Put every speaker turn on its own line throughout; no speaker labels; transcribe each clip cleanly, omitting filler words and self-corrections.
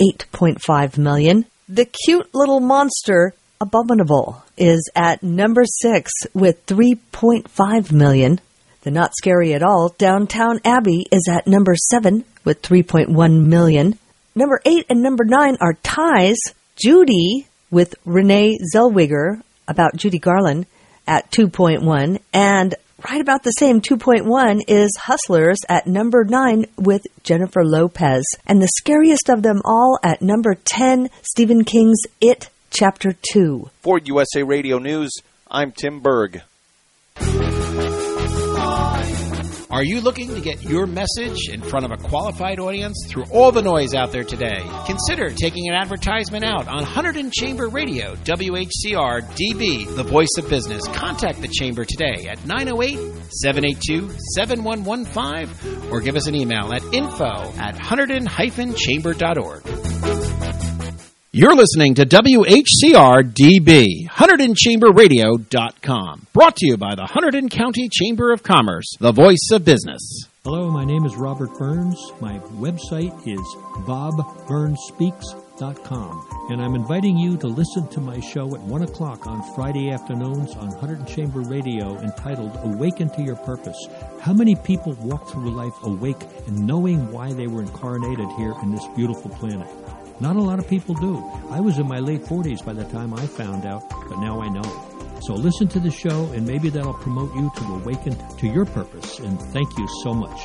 8.5 million. The cute little monster, Abominable, is at number 6 with 3.5 million. The Not Scary at All, Downtown Abbey, is at number 7 with 3.1 million. Number 8 and number 9 are ties. Judy with Renee Zellweger, about Judy Garland, at 2.1. And right about the same 2.1 is Hustlers at number 9 with Jennifer Lopez. And the scariest of them all at number 10, Stephen King's It, Chapter 2.
For USA Radio News, I'm Tim Berg.
Are you looking to get your message in front of a qualified audience through all the noise out there today? Consider taking an advertisement out on Hunterdon Chamber Radio, WHCR DB, the voice of business. Contact the Chamber today at 908-782-7115 or give us an email at info@hunterdon-chamber.org. You're listening to WHCR-DB, HunterdonChamberRadio.com. Brought to you by the Hunterdon County Chamber of Commerce, the voice of business.
Hello, my name is Robert Burns. My website is BobBurnsSpeaks.com. And I'm inviting you to listen to my show at 1 o'clock on Friday afternoons on Hunterdon Chamber Radio entitled Awaken to Your Purpose. How many people walk through life awake and knowing why they were incarnated here in this beautiful planet? Not a lot of people do. I was in my late 40s by the time I found out, but now I know. So listen to the show, and maybe that'll promote you to awaken to your purpose. And thank you so much.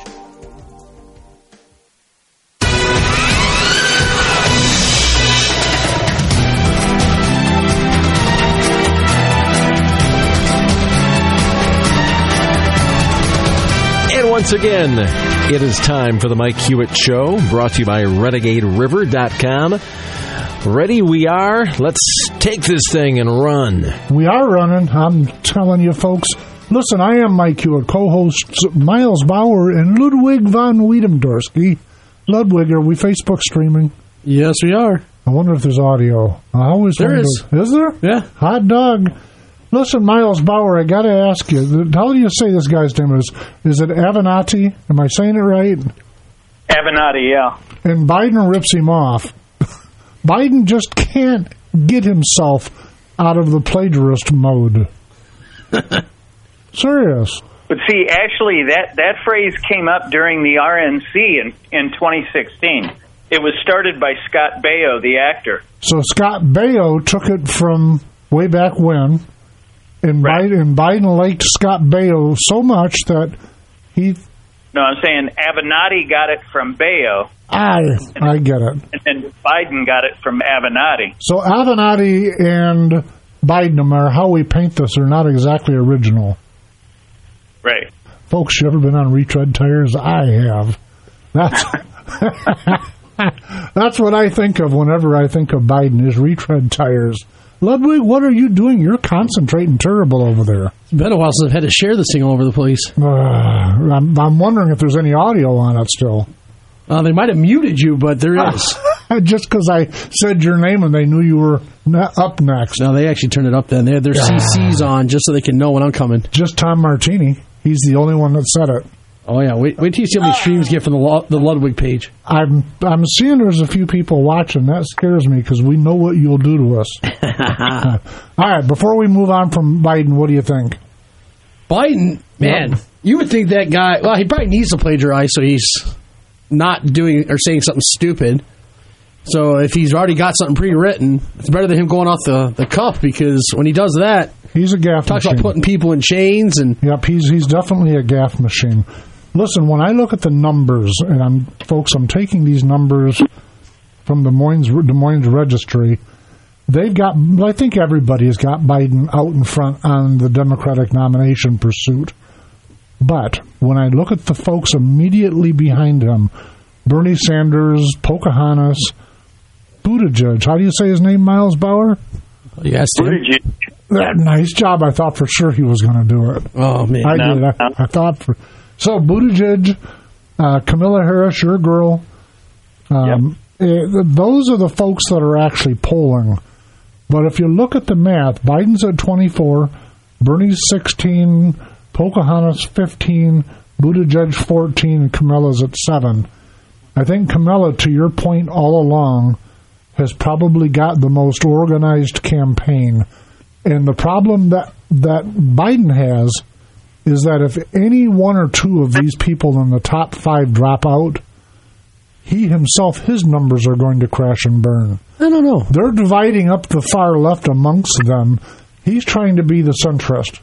Once again, it is time for the Mike Hewitt Show, brought to you by RenegadeRiver.com. Ready we are. Let's take this thing and run.
We are running. I'm telling you, folks. Listen, I am Mike Hewitt, co-hosts Miles Bauer and Ludwig von Wiedemdorski. Ludwig, are we Facebook streaming?
Yes, we are.
I wonder if there's audio. I always
there
wonder.
Is.
Is there?
Yeah.
Hot dog. Listen, Miles Bauer, I got to ask you, how do you say this guy's name is? Is it Avenatti? Am I saying it right?
Avenatti, yeah.
And Biden rips him off. Biden just can't get himself out of the plagiarist mode. Serious.
But see, actually, that phrase came up during the RNC in 2016. It was started by Scott Baio, the actor.
So Scott Baio took it from way back when. And right. Biden liked Scott Baio so much that he...
No, I'm saying Avenatti got it from Baio.
I get it.
And then Biden got it from Avenatti.
So Avenatti and Biden, no matter how we paint this, are not exactly original.
Right.
Folks, you ever been on retread tires? I have. That's what I think of whenever I think of Biden, is retread tires. Ludwig, what are you doing? You're concentrating terrible over there.
It's been a while since I've had to share this thing all over the place.
I'm wondering if there's any audio on it still.
They might have muted you, but there is.
Just because I said your name and they knew you were up next.
No, they actually turned it up then. They had their CCs on just so they can know when I'm coming.
Just Tom Martini. He's the only one that said it.
Oh, yeah. Wait till you see how many streams get from the Ludwig page.
I'm seeing there's a few people watching. That scares me because we know what you'll do to us. All right, before we move on from Biden, what do you think?
Biden, man, you would think that guy, well, he probably needs to plagiarize so he's not doing or saying something stupid. So if he's already got something pre-written, it's better than him going off the cuff, because when he does that,
he's a gaff
talks
machine.
About putting people in chains. And
Yep, he's definitely a gaff machine. Listen, when I look at the numbers, and I'm taking these numbers from Des Moines Registry. They've got, I think everybody has got Biden out in front on the Democratic nomination pursuit. But when I look at the folks immediately behind him, Bernie Sanders, Pocahontas, Buttigieg. How do you say his name, Miles Bauer?
Yes,
Buttigieg.
Nice job. I thought for sure he was going to do it.
Oh, man.
I thought for... So, Buttigieg, Kamala Harris, your girl, those are the folks that are actually polling. But if you look at the math, Biden's at 24, Bernie's 16, Pocahontas 15, Buttigieg 14, and Kamala's at 7. I think Kamala, to your point all along, has probably got the most organized campaign. And the problem that Biden has is that if any one or two of these people in the top 5 drop out, he himself, his numbers are going to crash and burn.
I don't know.
They're dividing up the far left amongst them. He's trying to be the centrist.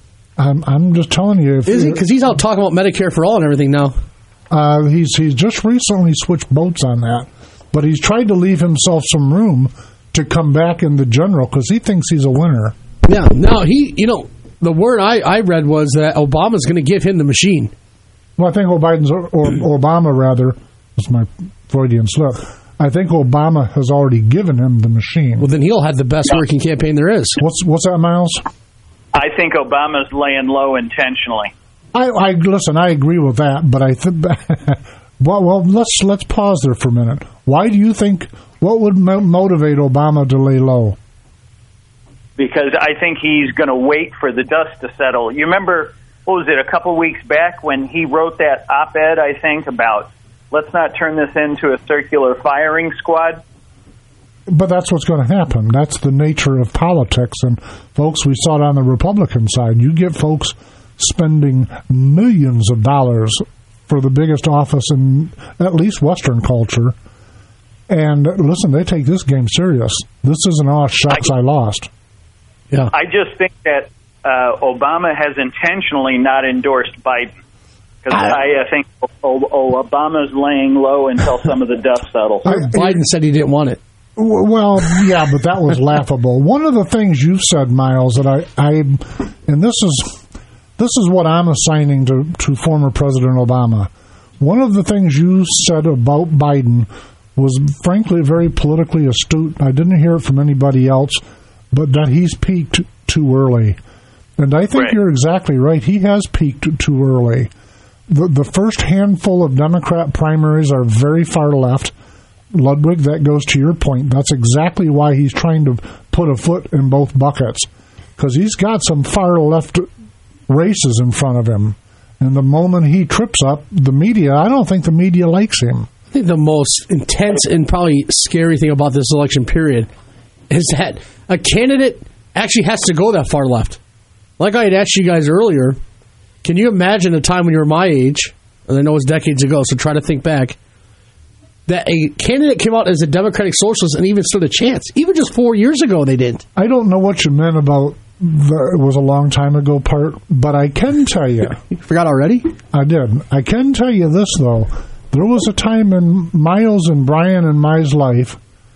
I'm just telling you.
Is he? Because he's out talking about Medicare for all and everything now.
He's just recently switched boats on that. But he's tried to leave himself some room to come back in the general because he thinks he's a winner.
Yeah. Now, the word I read was that Obama's going to give him the machine.
Well, I think Obama, rather, that's my Freudian slip. I think Obama has already given him the machine.
Well, then he'll have the best working campaign there is.
What's that, Miles?
I think Obama's laying low intentionally.
Listen, I agree with that, but I think well, let's pause there for a minute. Why do you think? What would motivate Obama to lay low?
Because I think he's going to wait for the dust to settle. You remember, what was it, a couple weeks back when he wrote that op-ed, I think, about let's not turn this into a circular firing squad?
But that's what's going to happen. That's the nature of politics. And, folks, we saw it on the Republican side. You get folks spending millions of dollars for the biggest office in at least Western culture. And, listen, they take this game serious. This isn't, oh, shucks, I lost. Yeah.
I just think that Obama has intentionally not endorsed Biden. Because I think Obama's laying low until some of the dust settles.
Biden said he didn't want it.
Well, yeah, but that was laughable. One of the things you said, Miles, that and this is what I'm assigning to former President Obama. One of the things you said about Biden was, frankly, very politically astute. I didn't hear it from anybody else, but that he's peaked too early. And I think You're exactly right. He has peaked too early. The first handful of Democrat primaries are very far left. Ludwig, that goes to your point. That's exactly why he's trying to put a foot in both buckets, because he's got some far left races in front of him. And the moment he trips up, the media, I don't think the media likes him.
I think the most intense and probably scary thing about this election period is that a candidate actually has to go that far left. Like I had asked you guys earlier, can you imagine a time when you were my age, and I know it was decades ago, so try to think back, that a candidate came out as a Democratic Socialist and even stood a chance. Even just 4 years ago, they didn't.
I don't know what you meant about it was a long time ago part, but I can tell you.
You forgot already?
I did. I can tell you this, though. There was a time in Miles and Brian and my life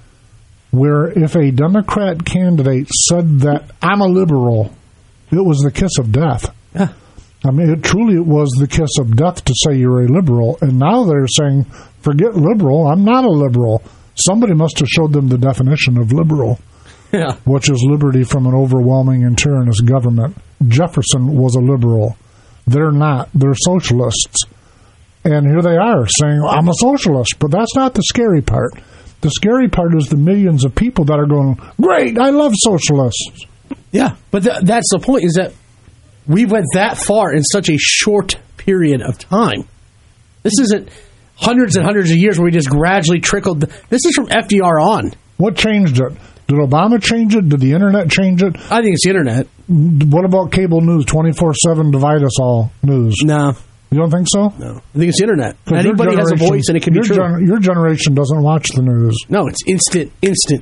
where if a Democrat candidate said that I'm a liberal, it was the kiss of death.
Yeah.
I mean, it truly was the kiss of death to say you're a liberal. And now they're saying, forget liberal, I'm not a liberal. Somebody must have showed them the definition of liberal, which is liberty from an overwhelming and tyrannous government. Jefferson was a liberal. They're not. They're socialists. And here they are saying, I'm a socialist. But that's not the scary part. The scary part is the millions of people that are going, great, I love socialists.
Yeah, but that's the point, is that we went that far in such a short period of time. This isn't hundreds and hundreds of years where we just gradually trickled. This is from FDR on.
What changed it? Did Obama change it? Did the internet change it?
I think it's the internet.
What about cable news, 24/7 divide us all news?
No.
You don't think so?
No. I think it's the internet. Anybody has a voice and it can be true.
Your generation doesn't watch the news.
No, it's instant.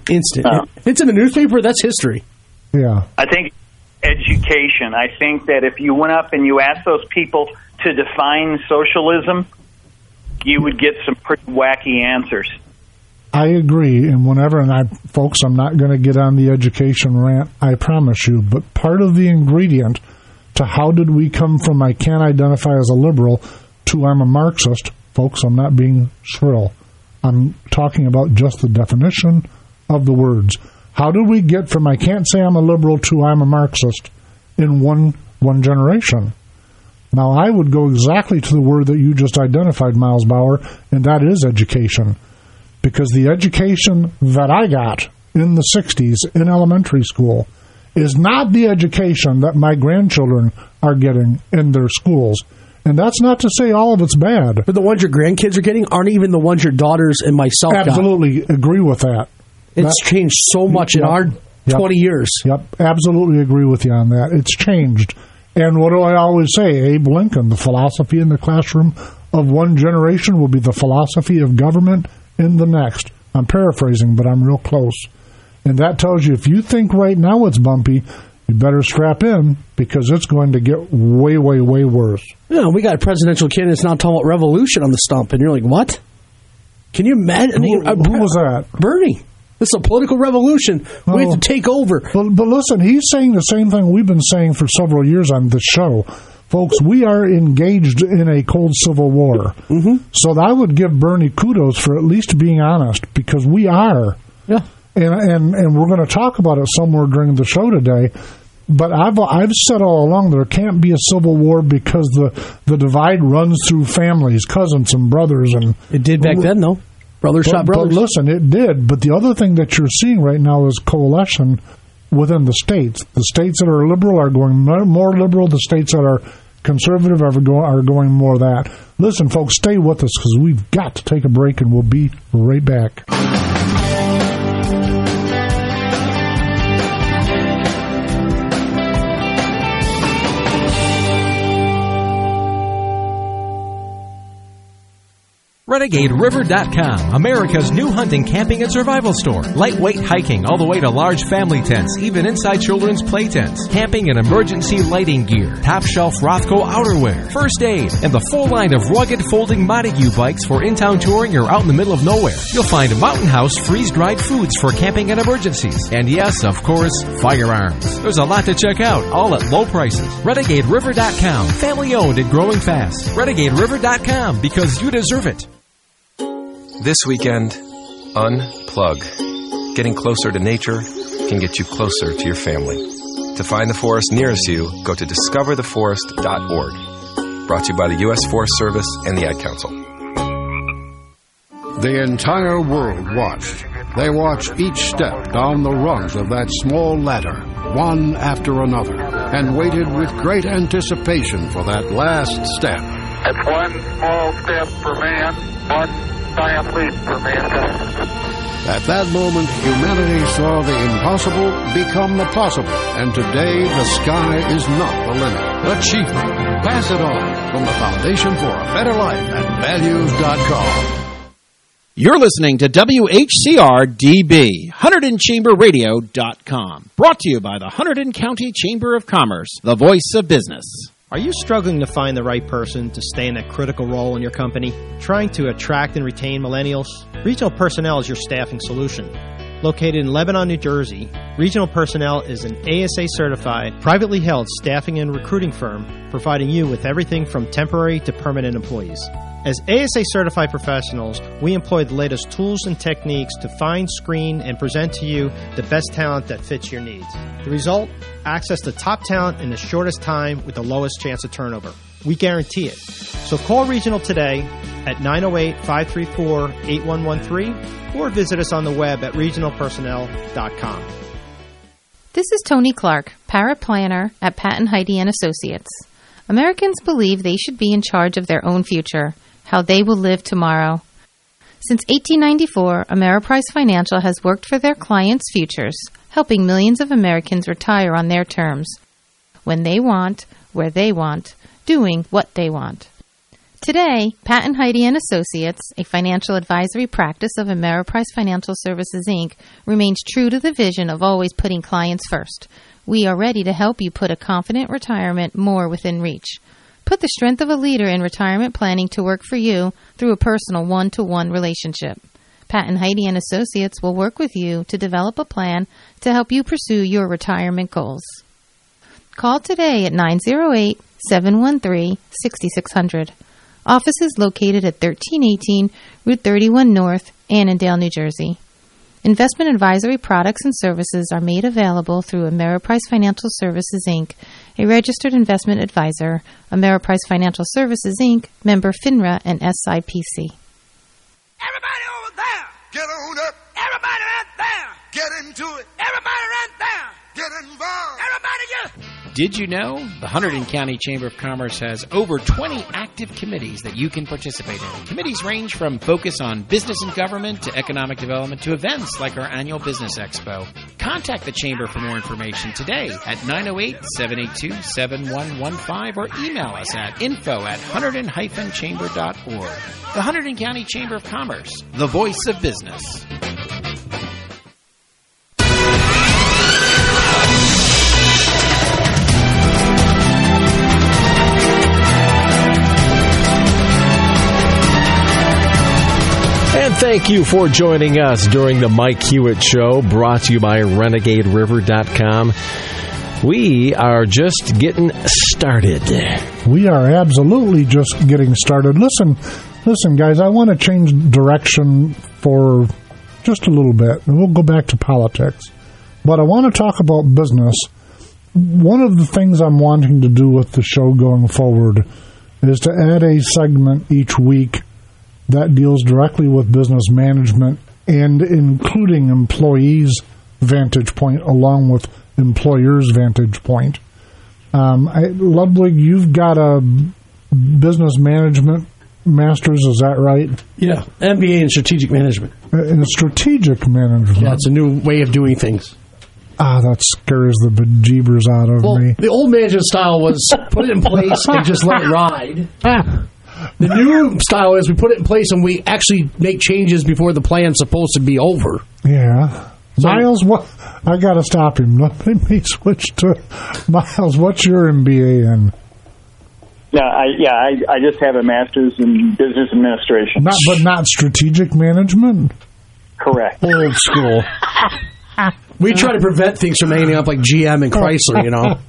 If it's in the newspaper, that's history.
Yeah.
I think education. I think that if you went up and you asked those people to define socialism, you would get some pretty wacky answers.
I agree, and folks, I'm not going to get on the education rant, I promise you, but part of the ingredient to how did we come from I can't identify as a liberal to I'm a Marxist, folks, I'm not being shrill. I'm talking about just the definition of the words. How did we get from I can't say I'm a liberal to I'm a Marxist in one generation? Now, I would go exactly to the word that you just identified, Miles Bauer, and that is education. Because the education that I got in the 60s in elementary school is not the education that my grandchildren are getting in their schools. And that's not to say all of it's bad.
But the ones your grandkids are getting aren't even the ones your daughters and myself got.
Absolutely agree with that.
It's changed so much in our 20 years.
Yep, absolutely agree with you on that. It's changed. And what do I always say? Abe Lincoln, the philosophy in the classroom of one generation will be the philosophy of government in the next. I'm paraphrasing, but I'm real close. And that tells you if you think right now it's bumpy, you better strap in because it's going to get way, way, way worse.
Yeah, we got presidential candidates now talking about revolution on the stump, and you're like, what? Can you imagine?
Who was that?
Bernie. This is a political revolution. We have to take over.
But listen, he's saying the same thing we've been saying for several years on this show. Folks, we are engaged in a cold civil war. Mm-hmm. So I would give Bernie kudos for at least being honest, because we are.
Yeah.
And we're going to talk about it somewhere during the show today. But I've said all along there can't be a civil war because the divide runs through families, cousins and brothers. And
it did back then, though. Brothers shot brothers.
But listen, it did. But the other thing that you're seeing right now is coalition within the states. The states that are liberal are going more liberal. The states that are conservative are going more that. Listen, folks, stay with us because we've got to take a break, and we'll be right back.
RenegadeRiver.com, America's new hunting, camping, and survival store. Lightweight hiking all the way to large family tents, even inside children's play tents. Camping and emergency lighting gear. Top shelf Rothco outerwear. First aid. And the full line of rugged folding Montague bikes for in-town touring or out in the middle of nowhere. You'll find Mountain House freeze-dried foods for camping and emergencies. And yes, of course, firearms. There's a lot to check out, all at low prices. RenegadeRiver.com. Family owned and growing fast. RenegadeRiver.com, because you deserve it.
This weekend, unplug. Getting closer to nature can get you closer to your family. To find the forest nearest you, go to discovertheforest.org. Brought to you by the U.S. Forest Service and the Ad Council.
The entire world watched. They watched each step down the rungs of that small ladder, one after another, and waited with great anticipation for that last step.
It's one small step for man, one giant leap for mankind.
At that moment, humanity saw the impossible become the possible, and today the sky is not the limit. Achievement. Pass it on from the Foundation for a Better Life at values.com.
You're listening to WHCR-DB, HunterdonChamberRadio.com. Brought to you by the Hunterdon County Chamber of Commerce, the voice of business.
Are you struggling to find the right person to stay in a critical role in your company? Trying to attract and retain millennials? Regional Personnel is your staffing solution. Located in Lebanon, New Jersey, Regional Personnel is an ASA-certified, privately held staffing and recruiting firm providing you with everything from temporary to permanent employees. As ASA-certified professionals, we employ the latest tools and techniques to find, screen, and present to you the best talent that fits your needs. The result? Access to top talent in the shortest time with the lowest chance of turnover. We guarantee it. So call Regional today at 908-534-8113 or visit us on the web at regionalpersonnel.com.
This is Tony Clark, paraplanner at Patton Heide & Associates. Americans believe they should be in charge of their own future, how they will live tomorrow. Since 1894, Ameriprise Financial has worked for their clients' futures, helping millions of Americans retire on their terms, when they want, where they want, doing what they want. Today, Patton Heide & Associates, a financial advisory practice of Ameriprise Financial Services, Inc., remains true to the vision of always putting clients first. We are ready to help you put a confident retirement more within reach. Put the strength of a leader in retirement planning to work for you through a personal one-to-one relationship. Patton Heide & Associates will work with you to develop a plan to help you pursue your retirement goals. Call today at 908-713-6600. Office is located at 1318 Route 31 North, Annandale, New Jersey. Investment advisory products and services are made available through Ameriprise Financial Services, Inc., a registered investment advisor, Ameriprise Financial Services, Inc., member FINRA and SIPC.
Everybody over there, get on up. Everybody right there, get into it. Everybody right there, get involved. Everybody just...
Did you know? The Hunterdon County Chamber of Commerce has over 20 active committees that you can participate in. Committees range from focus on business and government to economic development to events like our annual Business Expo. Contact the Chamber for more information today at 908-782-7115 or email us at info@hunterdon-chamber.org. The Hunterdon County Chamber of Commerce, the voice of business.
And thank you for joining us during the Mike Hewitt Show, brought to you by RenegadeRiver.com. We are just getting started.
We are absolutely just getting started. Listen, guys, I want to change direction for just a little bit, and we'll go back to politics. But I want to talk about business. One of the things I'm wanting to do with the show going forward is to add a segment each week that deals directly with business management and including employees' vantage point along with employers' vantage point. Ludwig, you've got a business management master's, is that right?
Yeah, MBA in strategic management.
In strategic management.
Yeah, it's a new way of doing things.
That scares the bejeebers out of me.
The old management style was put it in place and just let it ride. The new style is we put it in place and we actually make changes before the plan's supposed to be over.
Yeah. Miles, what? I got to stop him. Let me switch to Miles. What's your MBA in?
I just have a master's in business administration.
But not strategic management?
Correct.
Old school. We try to prevent things from ending up like GM and Chrysler, you know.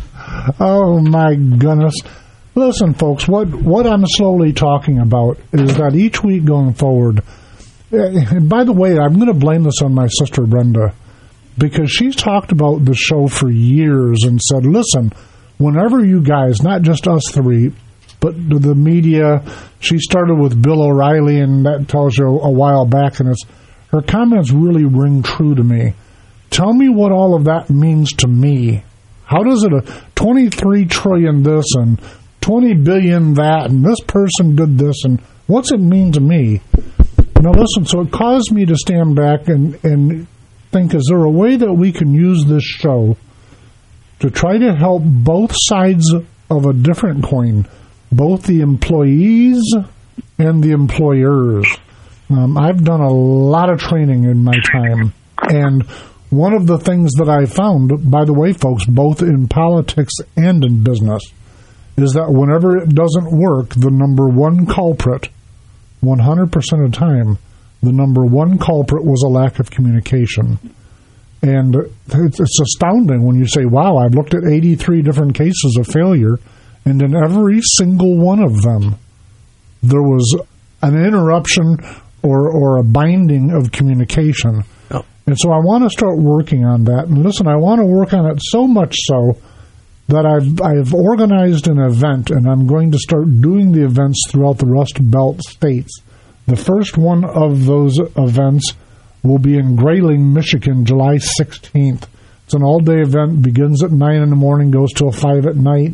Oh, my goodness. Listen, folks, what I'm slowly talking about is that each week going forward, and by the way, I'm going to blame this on my sister Brenda, because she's talked about the show for years and said, listen, whenever you guys, not just us three, but the media, she started with Bill O'Reilly, and that tells you a while back, and her comments really ring true to me. Tell me what all of that means to me. How does it, 23 trillion this and 20 billion that, and this person did this, and what's it mean to me? Now, listen, so it caused me to stand back and think, is there a way that we can use this show to try to help both sides of a different coin, both the employees and the employers? I've done a lot of training in my time, and one of the things that I found, by the way, folks, both in politics and in business, is that whenever it doesn't work, the number one culprit, 100% of the time, the number one culprit was a lack of communication. And it's astounding when you say, wow, I've looked at 83 different cases of failure, and in every single one of them, there was an interruption or a binding of communication. Oh. And so I want to start working on that. And listen, I want to work on it so much so that I've organized an event, and I'm going to start doing the events throughout the Rust Belt states. The first one of those events will be in Grayling, Michigan, July 16th. It's an all-day event, begins at 9 in the morning, goes till 5 at night.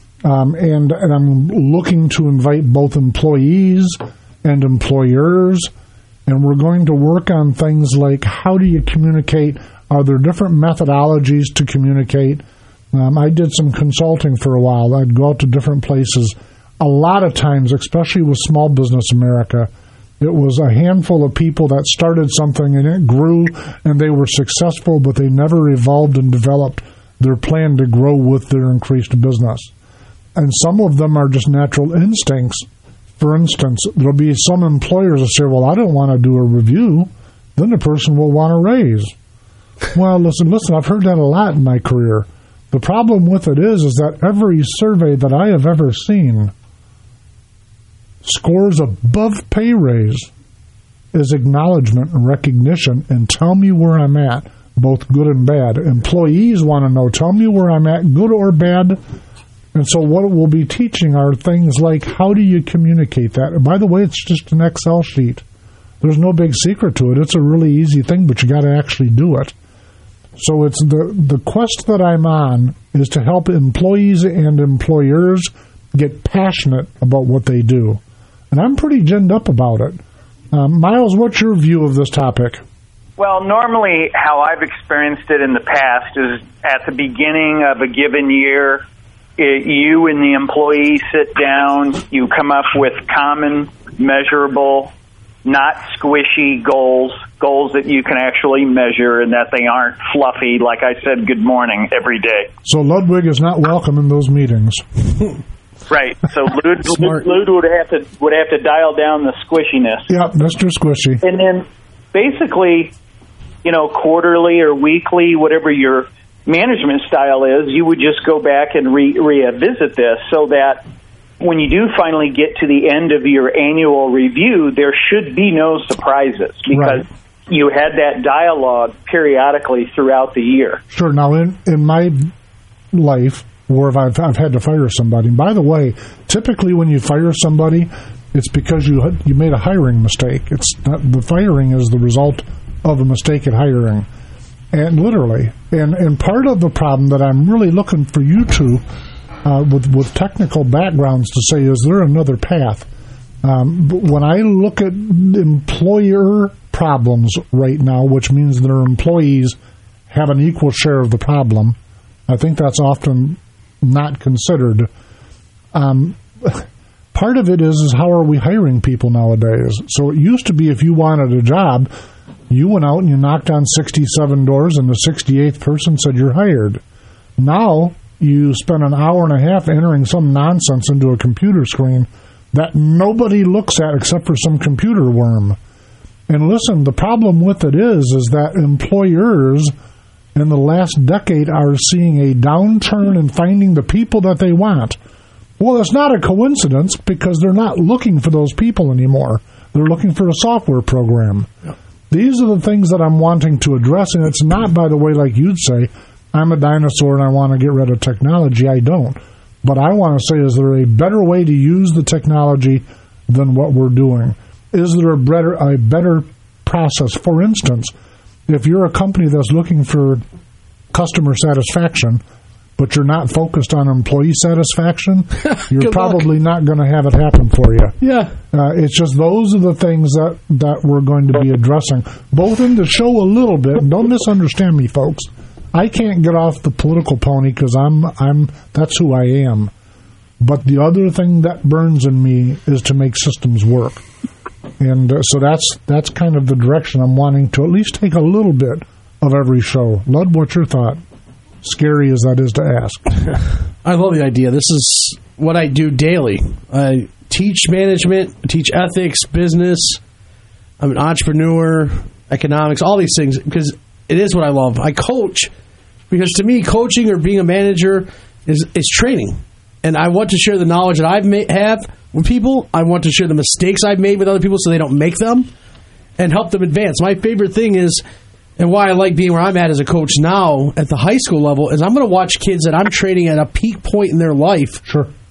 And I'm looking to invite both employees and employers, and we're going to work on things like how do you communicate? Are there different methodologies to communicate? I did some consulting for a while. I'd go out to different places. A lot of times, especially with Small Business America, it was a handful of people that started something and it grew and they were successful, but they never evolved and developed their plan to grow with their increased business. And some of them are just natural instincts. For instance, there'll be some employers that say, well, I don't want to do a review. Then the person will want a raise. Well, listen, I've heard that a lot in my career. The problem with it is that every survey that I have ever seen scores above pay raise is acknowledgement and recognition and tell me where I'm at, both good and bad. Employees want to know, tell me where I'm at, good or bad. And so what we'll be teaching are things like how do you communicate that? And by the way, it's just an Excel sheet. There's no big secret to it. It's a really easy thing, but you got to actually do it. So it's the quest that I'm on is to help employees and employers get passionate about what they do. And I'm pretty ginned up about it. Miles, what's your view of this topic?
Well, normally how I've experienced it in the past is at the beginning of a given year, you and the employee sit down, you come up with common, measurable, not squishy goals that you can actually measure and that they aren't fluffy, like I said, good morning every day.
So Ludwig is not welcome in those meetings.
Right. So Lud would have to dial down the squishiness.
Yep, Mr. Squishy.
And then basically, quarterly or weekly, whatever your management style is, you would just go back and revisit this so that when you do finally get to the end of your annual review, there should be no surprises because you had that dialogue periodically throughout the year.
Sure. Now, in my life, where I've had to fire somebody, and by the way, typically when you fire somebody, it's because you made a hiring mistake. It's not, the firing is the result of a mistake at hiring. And literally. And part of the problem that I'm really looking for you two with technical backgrounds to say, is there another path? When I look at employer problems right now, which means their employees have an equal share of the problem, I think that's often not considered. Part of it is how are we hiring people nowadays? So it used to be if you wanted a job, you went out and you knocked on 67 doors and the 68th person said you're hired. Now you spend an hour and a half entering some nonsense into a computer screen that nobody looks at except for some computer worm. And listen, the problem with it is that employers in the last decade are seeing a downturn in finding the people that they want. Well, it's not a coincidence because they're not looking for those people anymore. They're looking for a software program. Yep. These are the things that I'm wanting to address, and it's not, by the way, like you'd say, I'm a dinosaur and I want to get rid of technology. I don't. But I want to say, is there a better way to use the technology than what we're doing? Is there a better process? For instance, if you're a company that's looking for customer satisfaction, but you're not focused on employee satisfaction, you're probably not going to have it happen for you.
Yeah.
It's just those are the things that we're going to be addressing, both in the show a little bit. And don't misunderstand me, folks. I can't get off the political pony because that's who I am. But the other thing that burns in me is to make systems work. And so that's kind of the direction I'm wanting to at least take a little bit of every show. Lud, what's your thought? Scary as that is to ask.
I love the idea. This is what I do daily. I teach management, I teach ethics, business. I'm an entrepreneur, economics, all these things, because it is what I love. I coach because to me, coaching or being a manager is training. And I want to share the knowledge that I have with people. I want to share the mistakes I've made with other people so they don't make them and help them advance. My favorite thing is, and why I like being where I'm at as a coach now at the high school level, is I'm going to watch kids that I'm training at a peak point in their life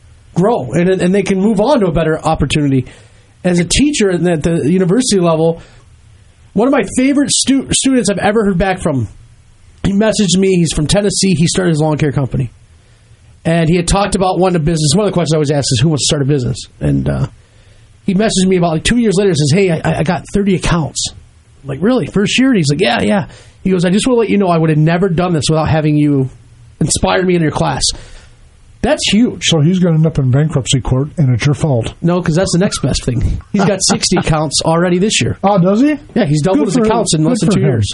grow, and they can move on to a better opportunity. As a teacher at the university level, one of my favorite students I've ever heard back from, he messaged me. He's from Tennessee. He started his lawn care company. And he had talked about wanting a business. One of the questions I always ask is, who wants to start a business? And he messaged me about 2 years later and says, hey, I got 30 accounts. I'm like, really? First year? And he's like, yeah. He goes, I just want to let you know I would have never done this without having you inspire me in your class. That's huge.
So he's going to end up in bankruptcy court, and it's your fault.
No, because that's the next best thing. He's got 60 accounts already this year.
Oh, does he?
Yeah, he's doubled his accounts in less than 2 years.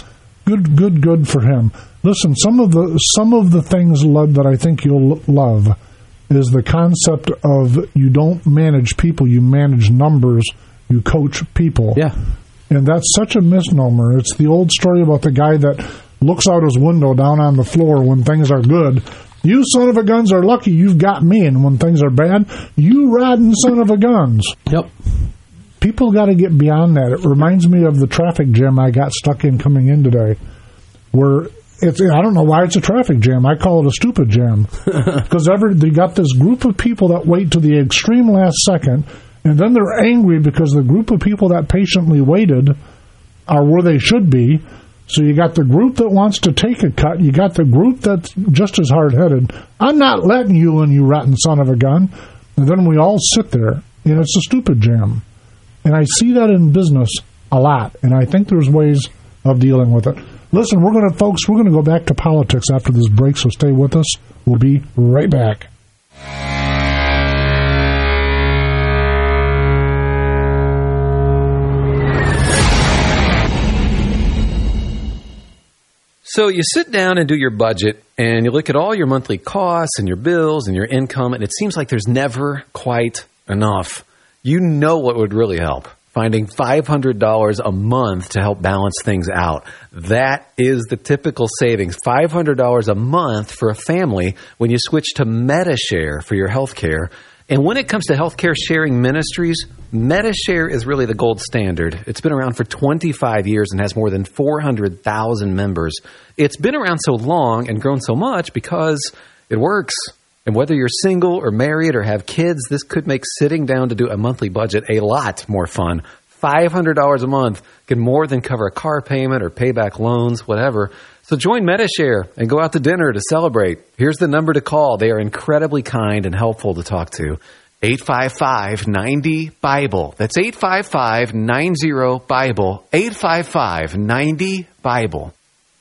Good for him. Listen, some of the things, Lud, that I think you'll love is the concept of you don't manage people, you manage numbers, you coach people.
Yeah.
And that's such a misnomer. It's the old story about the guy that looks out his window down on the floor when things are good. You son of a guns are lucky you've got me, and when things are bad, you rotten son of a guns.
Yep.
People got to get beyond that. It reminds me of the traffic jam I got stuck in coming in today, where I don't know why it's a traffic jam. I call it a stupid jam. Because they got this group of people that wait to the extreme last second, and then they're angry because the group of people that patiently waited are where they should be. So you got the group that wants to take a cut. You got the group that's just as hard-headed. I'm not letting you in, you rotten son of a gun. And then we all sit there, and it's a stupid jam. And I see that in business a lot, and I think there's ways of dealing with it. Listen, we're going to go back to politics after this break, so stay with us. We'll be right back.
So you sit down and do your budget, and you look at all your monthly costs and your bills and your income, and it seems like there's never quite enough. You know what would really help? Finding $500 a month to help balance things out. That is the typical savings, $500 a month for a family when you switch to Medi-Share for your health care. And when it comes to healthcare sharing ministries, Medi-Share is really the gold standard. It's been around for 25 years and has more than 400,000 members. It's been around so long and grown so much because it works. And whether you're single or married or have kids, this could make sitting down to do a monthly budget a lot more fun. $500 a month can more than cover a car payment or pay back loans, whatever. So join Medi-Share and go out to dinner to celebrate. Here's the number to call. They are incredibly kind and helpful to talk to. 855-90-BIBLE. That's 855-90-BIBLE. 855-90-BIBLE.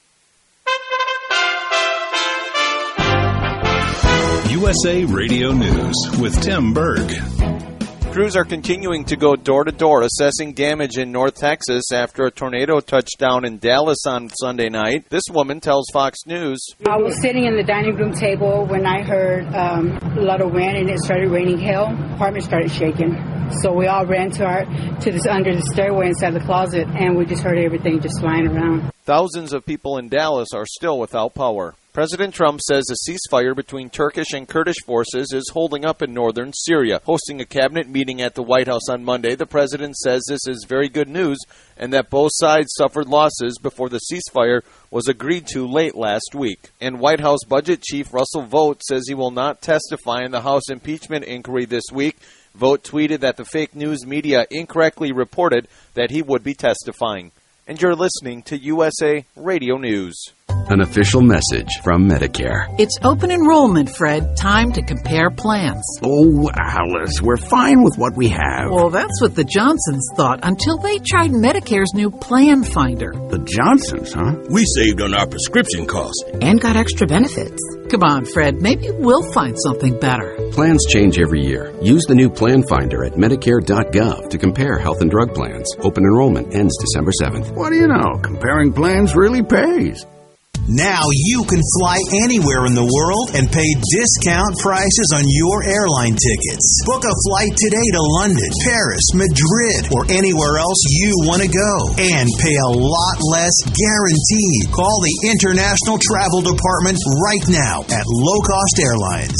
USA Radio News with Tim Berg.
Crews are continuing to go door-to-door assessing damage in North Texas after a tornado touched down in Dallas on Sunday night. This woman tells Fox News.
I was sitting in the dining room table when I heard a lot of wind and it started raining hail. The apartment started shaking. So we all ran to this under the stairway inside the closet, and we just heard everything just flying around.
Thousands of people in Dallas are still without power. President Trump says a ceasefire between Turkish and Kurdish forces is holding up in northern Syria. Hosting a cabinet meeting at the White House on Monday, the president says this is very good news and that both sides suffered losses before the ceasefire was agreed to late last week. And White House Budget Chief Russell Vought says he will not testify in the House impeachment inquiry this week. Vought tweeted that the fake news media incorrectly reported that he would be testifying. And you're listening to USA Radio News.
An official message from Medicare.
It's open enrollment, Fred. Time to compare plans.
Oh, Alice, we're fine with what we have.
Well, that's what the Johnsons thought until they tried Medicare's new Plan Finder.
The Johnsons, huh?
We saved on our prescription costs.
And got extra benefits. Come on, Fred. Maybe we'll find something better.
Plans change every year. Use the new Plan Finder at Medicare.gov to compare health and drug plans. Open enrollment ends December 7th.
What do you know? Comparing plans really pays.
Now you can fly anywhere in the world and pay discount prices on your airline tickets. Book a flight today to London, Paris, Madrid, or anywhere else you want to go. And pay a lot less guaranteed. Call the International Travel Department right now at Low Cost Airlines.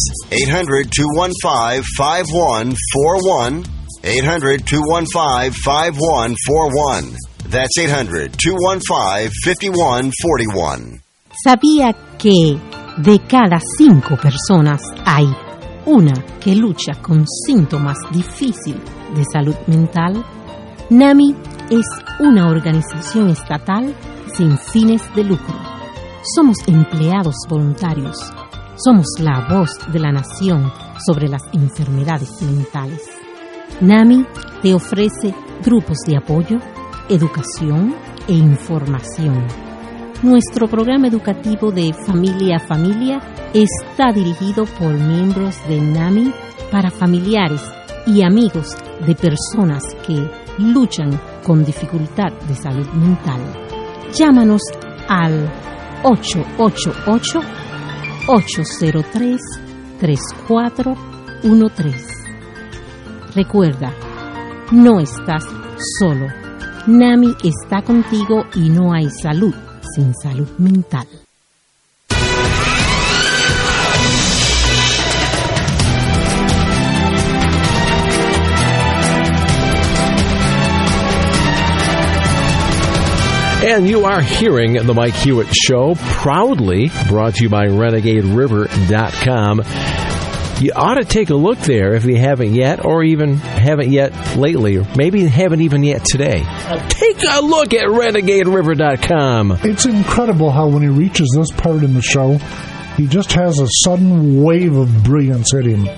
800-215-5141. 800-215-5141. That's 800-215-5141.
¿Sabía que de cada 5 personas hay una que lucha con síntomas difíciles de salud mental? NAMI es una organización estatal sin fines de lucro. Somos empleados voluntarios. Somos la voz de la nación sobre las enfermedades mentales. NAMI te ofrece grupos de apoyo, educación e información. Nuestro programa educativo de Familia a Familia está dirigido por miembros de NAMI para familiares y amigos de personas que luchan con dificultad de salud mental. Llámanos al 888-803-3413. Recuerda, no estás solo. NAMI está contigo y no hay salud sin salud mental.
And you are hearing the Mike Hewitt Show, proudly brought to you by RenegadeRiver.com. you ought to take a look there if you haven't yet, or even haven't yet lately, or maybe haven't even yet today. Take a look at RenegadeRiver.com.
It's incredible how when he reaches this part in the show, he just has a sudden wave of brilliance hit him.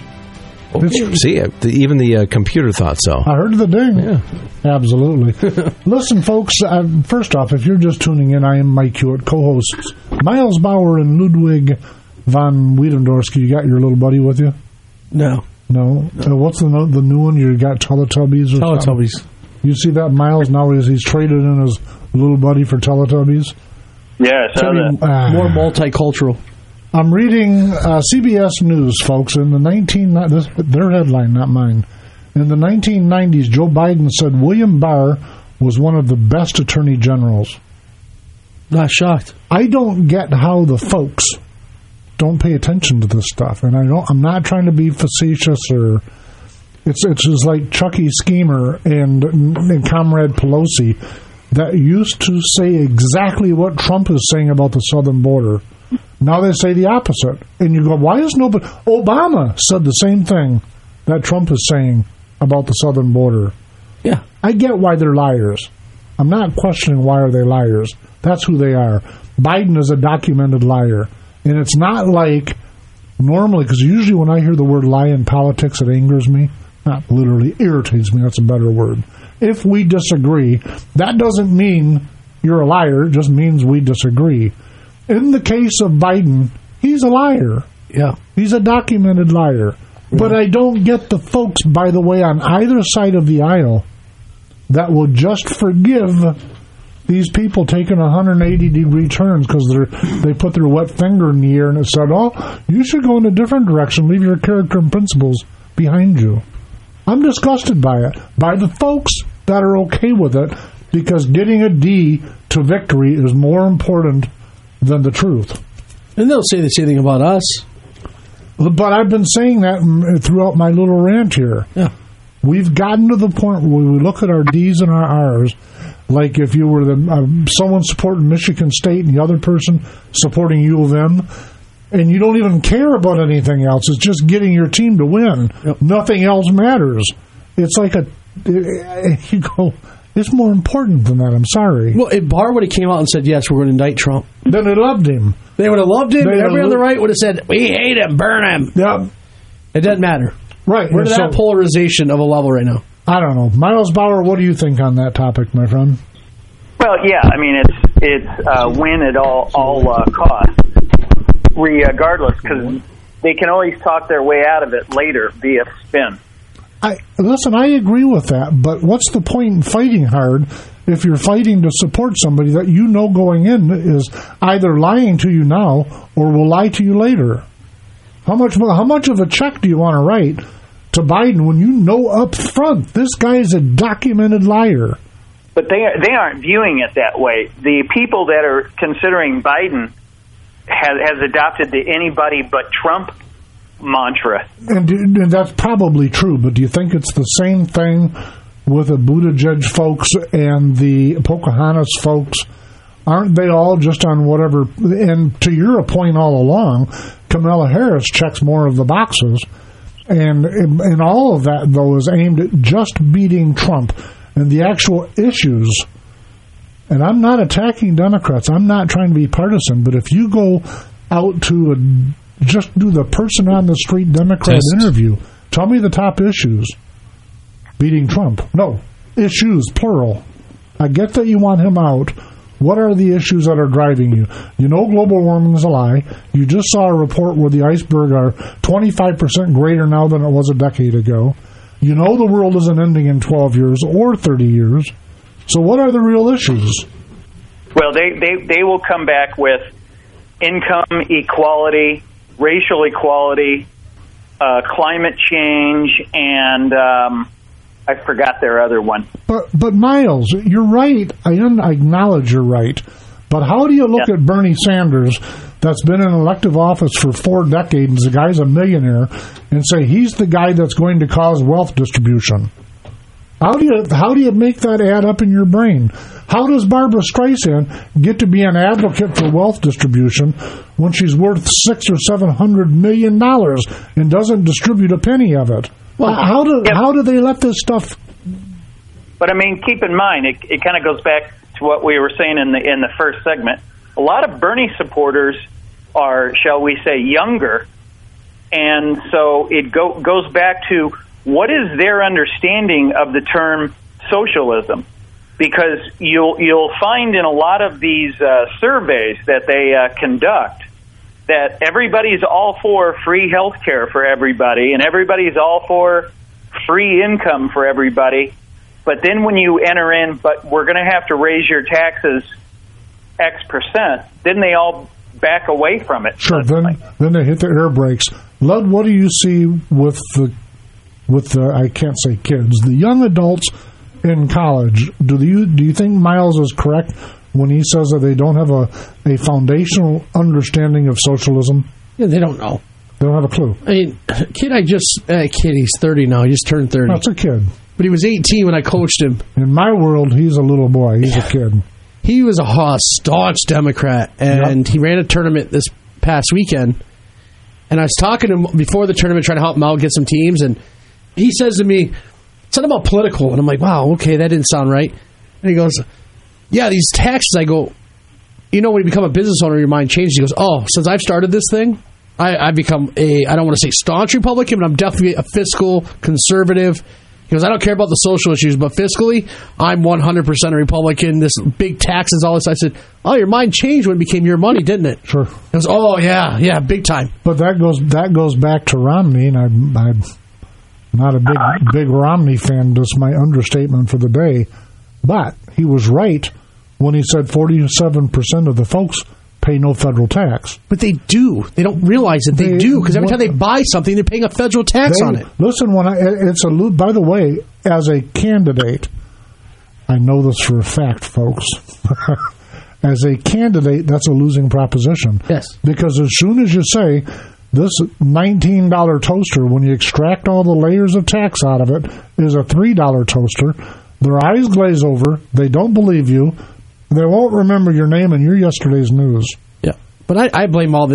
See, even the computer thought so.
I heard the ding. Yeah, absolutely. Listen, folks, first off, if you're just tuning in, I am Mike Hewitt, co-hosts Miles Bauer and Ludwig von Wiedendorski. You got your little buddy with you?
No.
What's the new one? You got Teletubbies? Or
Teletubbies.
Something? You see that, Miles? Now he's traded in his little buddy for Teletubbies?
Yeah, I saw that.
More multicultural.
I'm reading CBS News, folks. In the their headline, not mine. In the 1990s, Joe Biden said William Barr was one of the best attorney generals.
Not shocked.
I don't get how the folks don't pay attention to this stuff, and I'm not trying to be facetious or. It's just like Chucky Schemer and Comrade Pelosi that used to say exactly what Trump is saying about the southern border. Now they say the opposite. And you go, why is nobody... Obama said the same thing that Trump is saying about the southern border.
Yeah.
I get why they're liars. I'm not questioning why are they liars. That's who they are. Biden is a documented liar. And it's not like normally, because usually when I hear the word lie in politics, it angers me. Not literally, irritates me. That's a better word. If we disagree, that doesn't mean you're a liar. It just means we disagree. In the case of Biden, he's a liar.
Yeah.
He's a documented liar. Yeah. But I don't get the folks, by the way, on either side of the aisle that will just forgive these people taking 180-degree turns because they put their wet finger in the air and it said, oh, you should go in a different direction. Leave your character and principles behind you. I'm disgusted by it. By the folks that are okay with it, because getting a D to victory is more important than the truth.
And they'll say the same thing about us.
But I've been saying that throughout my little rant here.
Yeah.
We've gotten to the point where we look at our D's and our R's, like if you were someone supporting Michigan State and the other person supporting U of M, and you don't even care about anything else. It's just getting your team to win. Yep. Nothing else matters. It's like you go, it's more important than that. I'm sorry.
Well, if Barr would have came out and said, yes, we're going to indict Trump,
then they loved him.
They would have loved him. Everybody on the right would have said, we hate him, burn him.
Yep.
It doesn't matter.
Right.
We're to that polarization of a level right now.
I don't know. Miles Bauer, what do you think on that topic, my friend?
Well, yeah, I mean, it's win at all costs, regardless, because they can always talk their way out of it later via spin.
Listen, I agree with that, but what's the point in fighting hard if you're fighting to support somebody that you know going in is either lying to you now or will lie to you later? How much of a check do you want to write to Biden when you know up front this guy is a documented liar?
But they aren't viewing it that way. The people that are considering Biden has adopted the anybody but Trump mantra.
And that's probably true, but do you think it's the same thing with the Buttigieg folks and the Pocahontas folks? Aren't they all just on whatever? And to your point all along, Kamala Harris checks more of the boxes. And all of that, though, is aimed at just beating Trump. And the actual issues, and I'm not attacking Democrats, I'm not trying to be partisan, but if you go out to just do the person on the street Democrat interview, tell me the top issues. Beating Trump. No, issues, plural. I get that you want him out. What are the issues that are driving you? You know global warming is a lie. You just saw a report where the iceberg are 25% greater now than it was a decade ago. You know the world isn't ending in 12 years or 30 years. So what are the real issues?
Well, they will come back with income equality, racial equality, climate change, and I forgot their other one.
But Miles, you're right. I acknowledge you're right. But how do you look at Bernie Sanders, that's been in elective office for 4 decades, the guy's a millionaire, and say he's the guy that's going to cause wealth distribution? How do you make that add up in your brain? How does Barbara Streisand get to be an advocate for wealth distribution when she's worth $600 or $700 million and doesn't distribute a penny of it? Well, how do they let this stuff?
But I mean, keep in mind, it kind of goes back to what we were saying in the first segment. A lot of Bernie supporters are, shall we say, younger, and so it goes back to what is their understanding of the term socialism. Because you'll find in a lot of these surveys that they conduct that everybody's all for free health care for everybody and everybody's all for free income for everybody. But then when you enter in, but we're going to have to raise your taxes X%, then they all back away from it.
Sure, then they hit the air brakes. Lud, what do you see with the I can't say kids, the young adults in college? Do you think Miles is correct when he says that they don't have a foundational understanding of socialism?
Yeah, they don't know.
They don't have a clue.
I mean, kid, he's 30 now. He just turned 30.
That's a kid.
But he was 18 when I coached him.
In my world, he's a little boy. He's a kid.
He was a staunch Democrat, and he ran a tournament this past weekend. And I was talking to him before the tournament, trying to help him out, get some teams, and he says to me, something about political. And I'm like, wow, okay, that didn't sound right. And he goes, yeah, these taxes. I go, when you become a business owner, your mind changes. He goes, oh, since I've started this thing, I've become I don't want to say staunch Republican, but I'm definitely a fiscal conservative. He goes, I don't care about the social issues, but fiscally, I'm 100% a Republican. This big taxes, all this. I said, oh, your mind changed when it became your money, didn't it?
Sure.
He goes, oh, yeah, big time.
But that goes back to Romney, and I'm not a big Romney fan. That's my understatement for the day. But he was right when he said 47% of the folks pay no federal tax.
But they do. They don't realize that they do, because every time they buy something, they're paying a federal tax on it.
Listen, by the way, as a candidate, I know this for a fact, folks. As a candidate, that's a losing proposition.
Yes.
Because as soon as you say, this $19 toaster, when you extract all the layers of tax out of it, is a $3 toaster, their eyes glaze over, they don't believe you, they won't remember your name and your yesterday's news.
Yeah. But I blame all of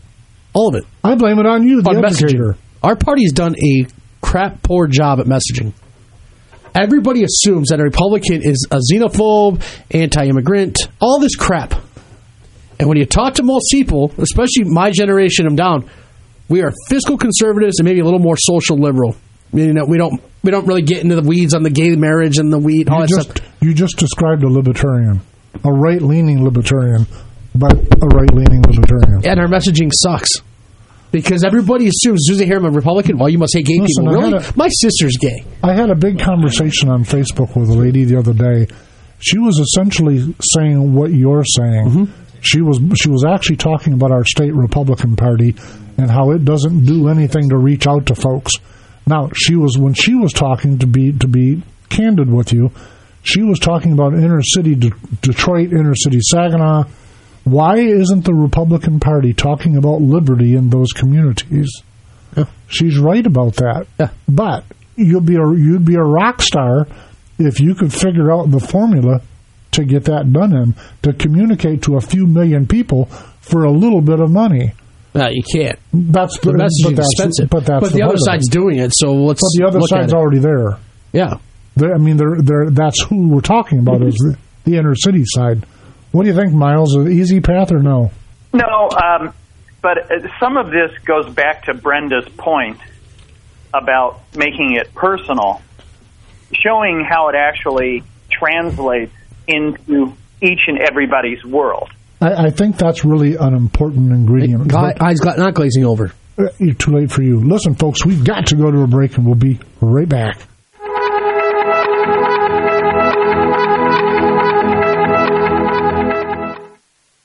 it.
I blame it on you, the educator.
Messaging. Our party's done a poor job at messaging. Everybody assumes that a Republican is a xenophobe, anti-immigrant, all this crap. And when you talk to most people, especially my generation and down, we are fiscal conservatives and maybe a little more social liberal. Meaning that we don't really get into the weeds on the gay marriage and the weed.
You just described a libertarian, a right-leaning libertarian, but a right-leaning libertarian.
And our messaging sucks because everybody assumes as soon as they hear I'm a Republican, well, you must hate gay people. Really? My sister's gay.
I had a big conversation on Facebook with a lady the other day. She was essentially saying what you're saying. Mm-hmm. She was actually talking about our state Republican Party and how it doesn't do anything to reach out to folks. Now, when she was talking, to be candid with you, she was talking about inner city Detroit, inner city Saginaw. Why isn't the Republican Party talking about liberty in those communities? Yeah. She's right about that.
Yeah.
But you'd be a rock star if you could figure out the formula to get that done in, to communicate to a few million people for a little bit of money.
No, you can't.
That's
the message is expensive. But the other side's doing it, so let's.
But the other side's already there.
Yeah,
that's who we're talking about is the inner city side. What do you think, Miles? An easy path or no?
No, but some of this goes back to Brenda's point about making it personal, showing how it actually translates into each and everybody's world.
I think that's really an important ingredient.
Eyes not glazing over.
Too late for you. Listen, folks, we've got to go to a break, and we'll be right back.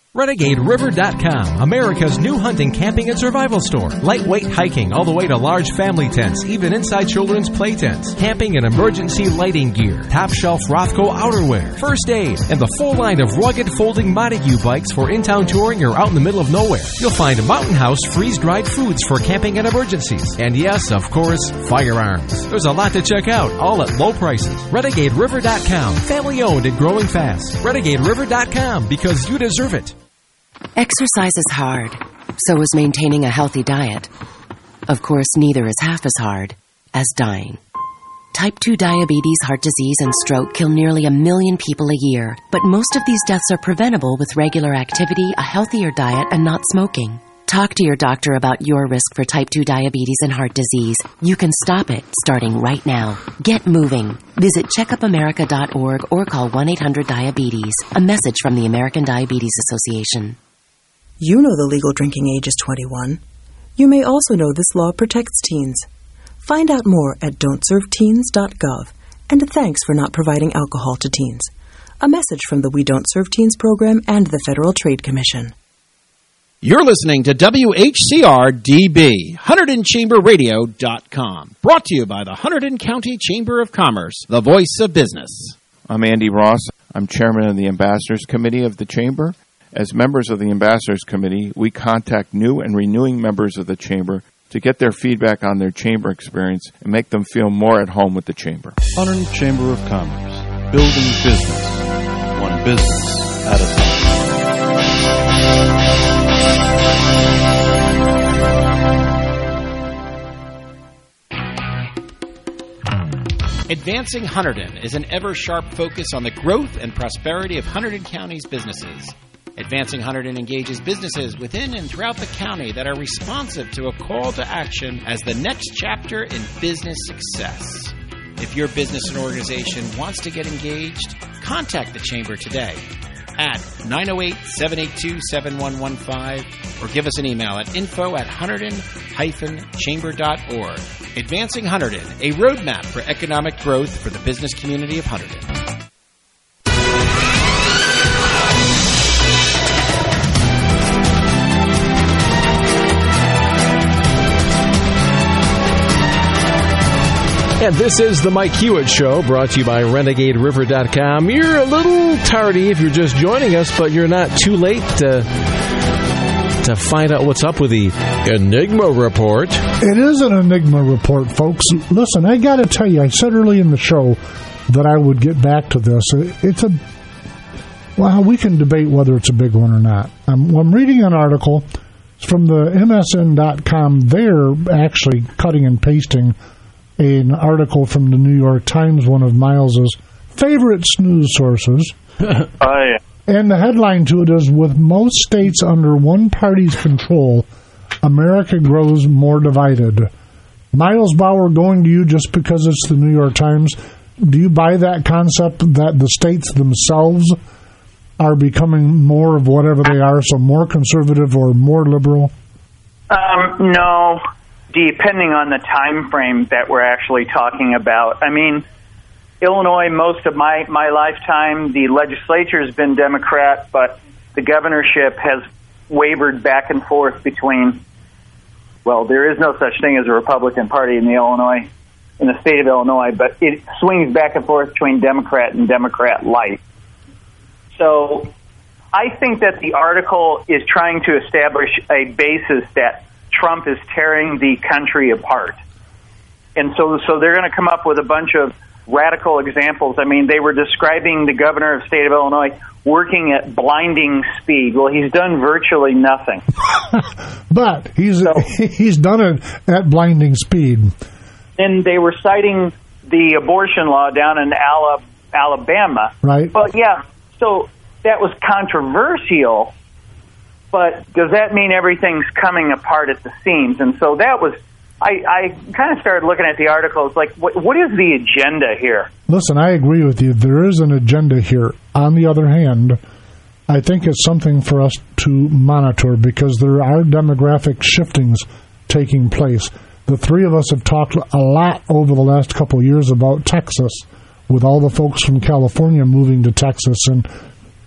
RenegadeRiver.com, America's new hunting, camping, and survival store. Lightweight hiking all the way to large family tents, even inside children's play tents. Camping and emergency lighting gear. Top shelf Rothko outerwear. First aid. And the full line of rugged folding Montague bikes for in-town touring or out in the middle of nowhere. You'll find Mountain House freeze-dried foods for camping and emergencies. And yes, of course, firearms. There's a lot to check out, all at low prices. RenegadeRiver.com, family owned and growing fast. RenegadeRiver.com, because you deserve it.
Exercise is hard, so is maintaining a healthy diet. Of course, neither is half as hard as dying. Type 2 diabetes, heart disease, and stroke kill nearly 1 million people a year, but most of these deaths are preventable with regular activity, a healthier diet, and not smoking. Talk to your doctor about your risk for type 2 diabetes and heart disease. You can stop it starting right now. Get moving. Visit checkupamerica.org or call 1-800-DIABETES. A message from the American Diabetes Association.
You know the legal drinking age is 21. You may also know this law protects teens. Find out more at don'tserveteens.gov. And thanks for not providing alcohol to teens. A message from the We Don't Serve Teens program and the Federal Trade Commission.
You're listening to WHCR-DB, HunterdonChamberRadio.com. Brought to you by the Hunterdon County Chamber of Commerce, the voice of business.
I'm Andy Ross. I'm chairman of the Ambassadors Committee of the Chamber. As members of the Ambassadors Committee, we contact new and renewing members of the Chamber to get their feedback on their Chamber experience and make them feel more at home with the Chamber.
Hunterdon Chamber of Commerce, building business, one business at a time.
Advancing Hunterdon is an ever-sharp focus on the growth and prosperity of Hunterdon County's businesses. Advancing Hunterdon engages businesses within and throughout the county that are responsive to a call to action as the next chapter in business success. If your business and organization wants to get engaged, contact the Chamber today at 908-782-7115 or give us an email at info@hunterdon-chamber.org. Advancing Hunterdon, a roadmap for economic growth for the business community of Hunterdon.
And this is the Mike Hewitt Show, brought to you by RenegadeRiver.com. You're a little tardy if you're just joining us, but you're not too late to find out what's up with the Enigma Report.
It is an Enigma Report, folks. Listen, I got to tell you, I said early in the show that I would get back to this. Well, we can debate whether it's a big one or not. I'm reading an article from the MSN.com. They're actually cutting and pasting an article from the New York Times, one of Miles's favorite news sources. And the headline to it is, with most states under one party's control, America grows more divided. Miles Bauer, going to you just because it's the New York Times. Do you buy that concept that the states themselves are becoming more of whatever they are, so more conservative or more liberal?
No. Depending on the time frame that we're actually talking about. I mean, Illinois, most of my lifetime, the legislature has been Democrat, but the governorship has wavered back and forth between, well, there is no such thing as a Republican Party in the state of Illinois, but it swings back and forth between Democrat and Democrat-like. So I think that the article is trying to establish a basis that Trump is tearing the country apart. And so they're going to come up with a bunch of radical examples. I mean, they were describing the governor of the state of Illinois working at blinding speed. Well, he's done virtually nothing.
But he's done it at blinding speed.
And they were citing the abortion law down in Alabama.
Right.
But, yeah, so that was controversial. But does that mean everything's coming apart at the seams? And so that was, I kind of started looking at the article. It's like, what is the agenda here?
Listen, I agree with you. There is an agenda here. On the other hand, I think it's something for us to monitor because there are demographic shiftings taking place. The three of us have talked a lot over the last couple of years about Texas, with all the folks from California moving to Texas and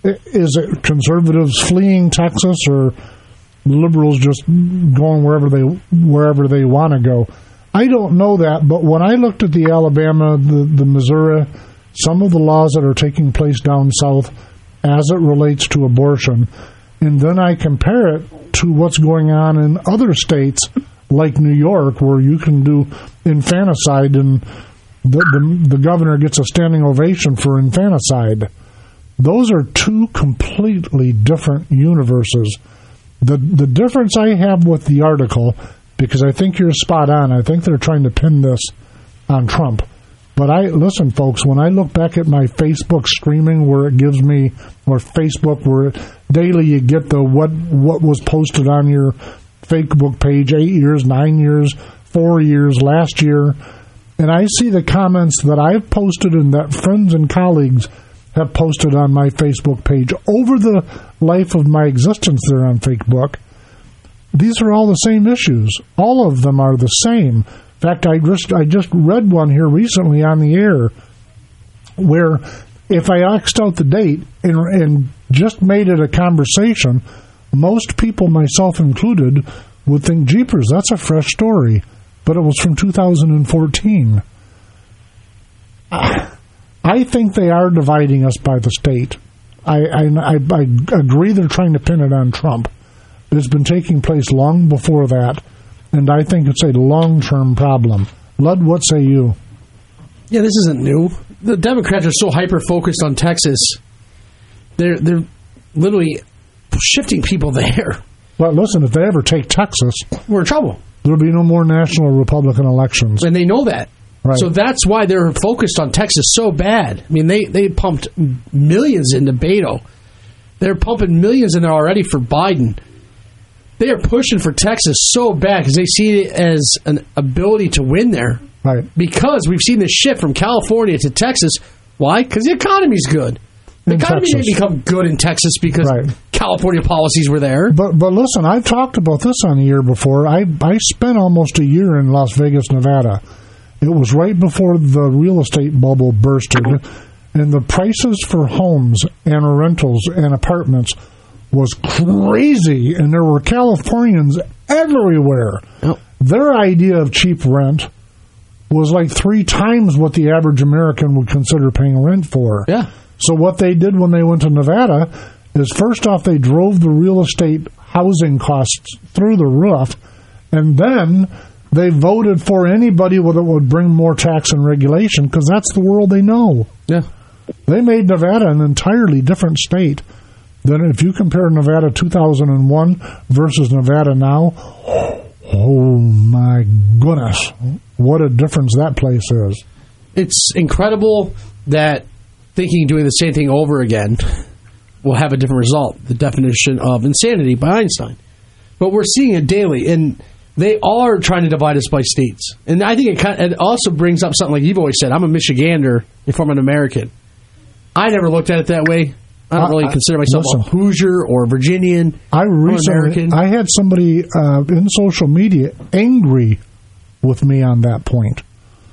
Is it conservatives fleeing Texas or liberals just going wherever they want to go? I don't know that, but when I looked at the Alabama, the Missouri, some of the laws that are taking place down south as it relates to abortion, and then I compare it to what's going on in other states like New York, where you can do infanticide and the governor gets a standing ovation for infanticide. Those are two completely different universes. The difference I have with the article, because I think you're spot on, I think they're trying to pin this on Trump. But listen, folks, when I look back at my Facebook streaming where it gives me, or Facebook where daily you get the what was posted on your Facebook page 8 years, 9 years, 4 years, last year, and I see the comments that I've posted and that friends and colleagues have posted on my Facebook page over the life of my existence there on Facebook. These are all the same issues. All of them are the same. In fact, I just read one here recently on the air where if I X'd out the date and just made it a conversation, most people, myself included, would think, jeepers, that's a fresh story. But it was from 2014. I think they are dividing us by the state. I agree they're trying to pin it on Trump. It's been taking place long before that, and I think it's a long-term problem. Lud, what say you?
Yeah, this isn't new. The Democrats are so hyper-focused on Texas. They're literally shifting people there.
Well, listen, if they ever take Texas,
we're in trouble.
There'll be no more national Republican elections.
And they know that. Right. So that's why they're focused on Texas so bad. I mean, they pumped millions into Beto. They're pumping millions in there already for Biden. They are pushing for Texas so bad because they see it as an ability to win there.
Right.
Because we've seen this shift from California to Texas. Why? Because the economy's good. The economy didn't become good in Texas because California policies were there.
But listen, I've talked about this on the air before. I spent almost a year in Las Vegas, Nevada. It was right before the real estate bubble bursted, and the prices for homes and rentals and apartments was crazy, and there were Californians everywhere.
Yep.
Their idea of cheap rent was like 3 times what the average American would consider paying rent for.
Yeah.
So what they did when they went to Nevada is, first off, they drove the real estate housing costs through the roof, and then they voted for anybody that would bring more tax and regulation, because that's the world they know.
Yeah.
They made Nevada an entirely different state than if you compare Nevada 2001 versus Nevada now. Oh, my goodness. What a difference that place is.
It's incredible that thinking doing the same thing over again will have a different result. The definition of insanity by Einstein. But we're seeing it daily, and they are trying to divide us by states. And I think it also brings up something like you've always said. I'm a Michigander if I'm an American. I never looked at it that way. I don't really consider myself a Hoosier or Virginian.
I had somebody in social media angry with me on that point.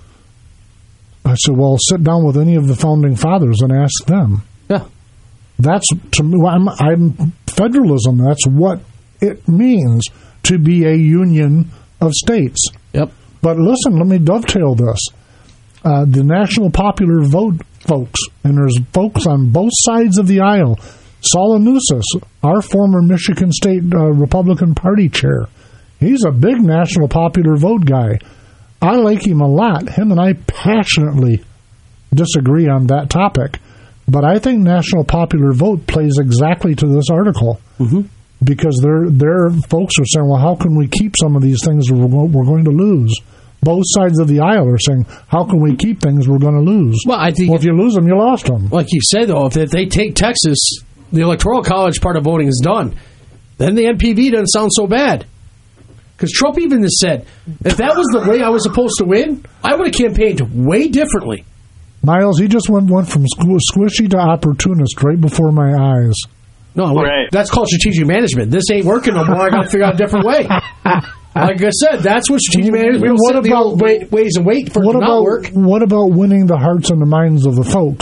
I said, well, sit down with any of the founding fathers and ask them.
Yeah.
That's, to me, I'm federalism. That's what it means to be a union of states.
Yep.
But listen, let me dovetail this. The National Popular Vote folks, and there's folks on both sides of the aisle. Saul Anousis, our former Michigan State Republican Party chair, he's a big National Popular Vote guy. I like him a lot. Him and I passionately disagree on that topic. But I think National Popular Vote plays exactly to this article.
Mm-hmm.
Because their folks are saying, well, how can we keep some of these things we're going to lose? Both sides of the aisle are saying, how can we keep things we're going to lose?
Well, I think
if you lose them, you lost them.
Like you said, though, if they take Texas, the Electoral College part of voting is done. Then the NPV doesn't sound so bad. Because Trump even has said, if that was the way I was supposed to win, I would have campaigned way differently.
Miles, he just went from squishy to opportunist right before my eyes.
No, that's called strategic management. This ain't working no more. I got to figure out a different way. Like I said, that's what strategic management is. What about ways and wait for it to not work?
What about winning the hearts and the minds of the folks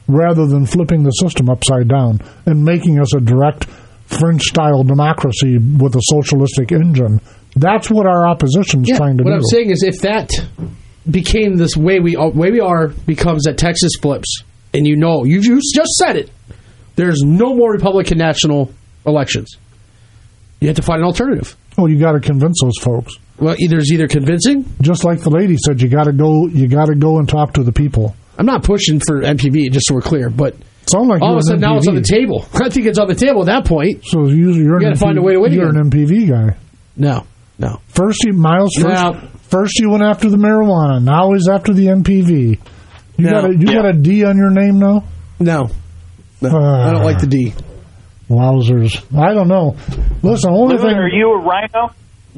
rather than flipping the system upside down and making us a direct French-style democracy with a socialistic engine. That's what our opposition is trying to do.
What I'm saying is if that became this way we are becomes that Texas flips, and you just said it, there's no more Republican national elections. You have to find an alternative.
Oh, you got to convince those folks.
Well, there's either convincing,
just like the lady said, you got to go and talk to the people.
I'm not pushing for MPV, just so we're clear, but
like
all of a sudden now it's on the table. I think it's on the table at that point.
So you got
to find a way to win.
You're an MPV guy.
No.
First you went after the marijuana. Now he's after the MPV. You got a D on your name now?
No. I don't like the D.
Wowzers. I don't know. Listen,
are you a rhino?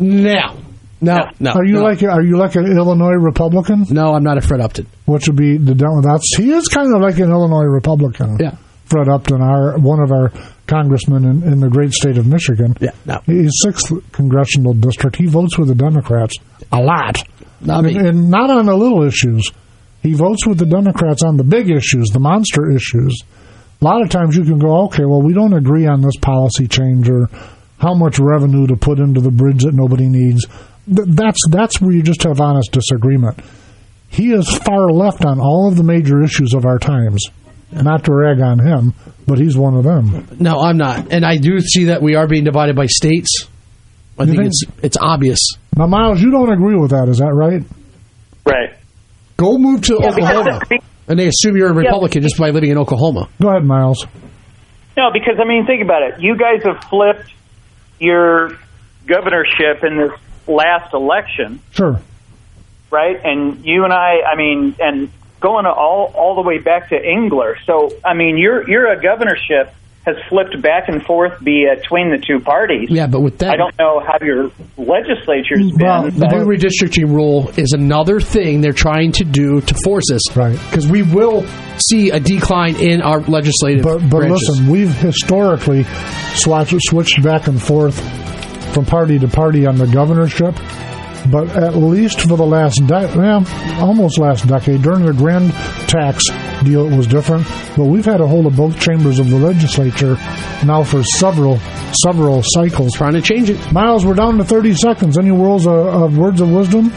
No.
Are you like an Illinois Republican?
No, I'm not a Fred Upton.
Which would be he is kind of like an Illinois Republican.
Yeah.
Fred Upton, one of our congressmen in the great state of Michigan.
Yeah. No.
He's 6th congressional district. He votes with the Democrats a lot. And not on the little issues. He votes with the Democrats on the big issues, the monster issues. A lot of times you can go, okay, well, we don't agree on this policy change or how much revenue to put into the bridge that nobody needs. That's where you just have honest disagreement. He is far left on all of the major issues of our times. Not to rag on him, but he's one of them.
No, I'm not. And I do see that we are being divided by states. I think it's obvious.
Now, Miles, you don't agree with that, is that right?
Right.
Go move to Oklahoma. And they assume you're a Republican just by living in Oklahoma.
Go ahead, Miles.
No, because, think about it. You guys have flipped your governorship in this last election.
Sure.
Right? And you and and going all the way back to Engler. So, your governorship has flipped back and forth between the two parties.
Yeah, but with that...
I don't know how your legislature's been.
Well, the new redistricting rule is another thing they're trying to do to force us.
Right.
Because we will see a decline in our legislative
But
branches.
Listen, we've historically switched back and forth from party to party on the governorship. But at least for the almost last decade, during the grand tax deal, it was different. But we've had a hold of both chambers of the legislature now for several cycles.
Trying to change it.
Miles, we're down to 30 seconds. Any words of wisdom?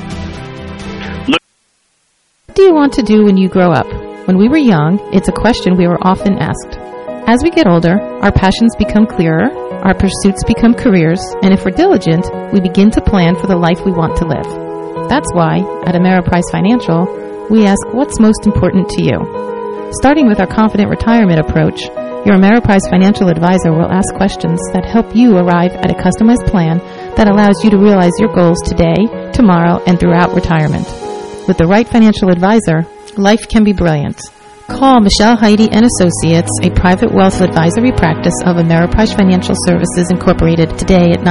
What do you want to do when you grow up? When we were young, it's a question we were often asked. As we get older, our passions become clearer, our pursuits become careers, and if we're diligent, we begin to plan for the life we want to live. That's why, at Ameriprise Financial, we ask what's most important to you. Starting with our Confident Retirement approach, your Ameriprise Financial advisor will ask questions that help you arrive at a customized plan that allows you to realize your goals today, tomorrow, and throughout retirement. With the right financial advisor, life can be brilliant. Call Michelle Heidi and Associates, a private wealth advisory practice of Ameriprise Financial Services Incorporated, today at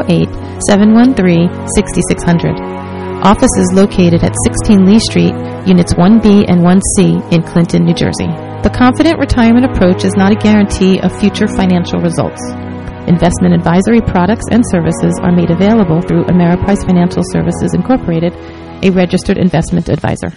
908-713-6600. Offices located at 16 Lee Street, Units 1B and 1C in Clinton, New Jersey. The Confident Retirement approach is not a guarantee of future financial results. Investment advisory products and services are made available through Ameriprise Financial Services Incorporated, a registered investment advisor.